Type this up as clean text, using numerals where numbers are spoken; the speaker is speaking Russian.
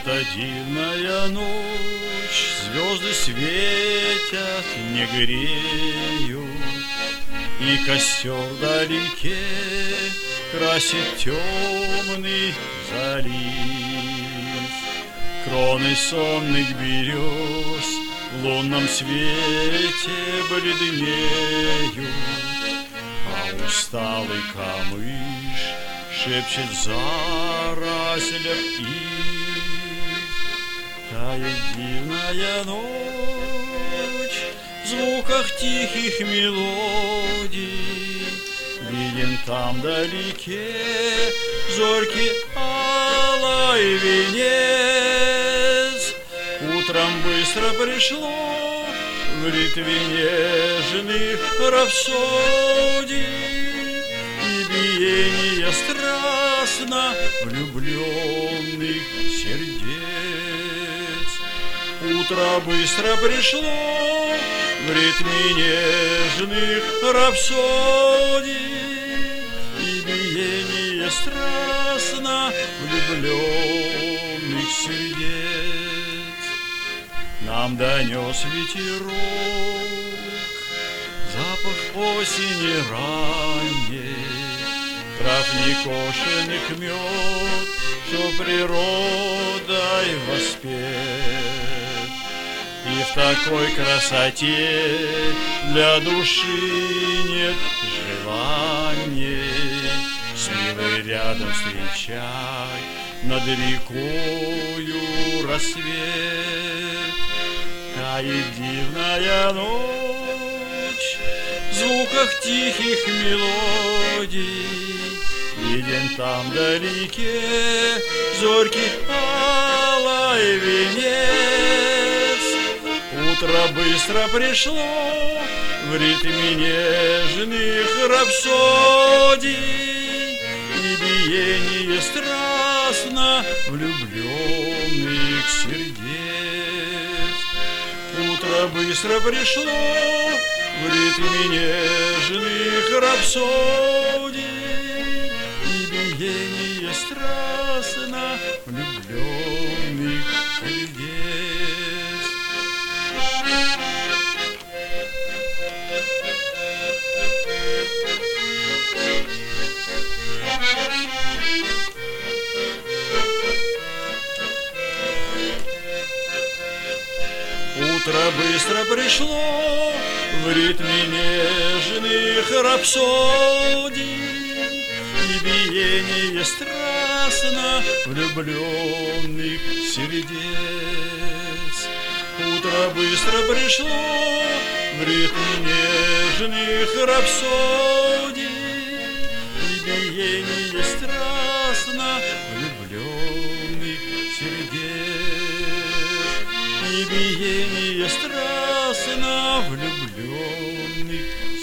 Это дивная ночь, звезды светят, не греют, и костер вдалеке красит темный залив. Кроны сонных берез в лунном свете бледнеют, а усталый камыш шепчет в зарослях их. Тает дивная ночь в звуках тихих мелодий, виден там вдалеке зоркий алый венец. Утром быстро пришло в ритме нежных рапсодий и биение страстно влюбленных сердец. Утро быстро пришло в ритме нежных рапсодий и биение страстно влюбленных сердец. Нам донес ветерок запах осени ранней, трав некошенных мед, что природой воспет. И в такой красоте для души нет желаний с милой рядом встречать над рекою рассвет. Тает дивная ночь в звуках тихих мелодий, виден там вдалеке зоркий алый венец. Утро быстро пришло в ритме нежных рапсодий и биение страстно влюбленных сердец. Утро быстро пришло в ритме нежных рапсодий и биение страстно влюбленных сердец. Утро быстро пришло в ритме нежных рапсодий и биение страстно влюбленных сердец. Утро быстро пришло в ритме нежных рапсодий и биение страстно влюбленных сердец. И биение страстно влюбленных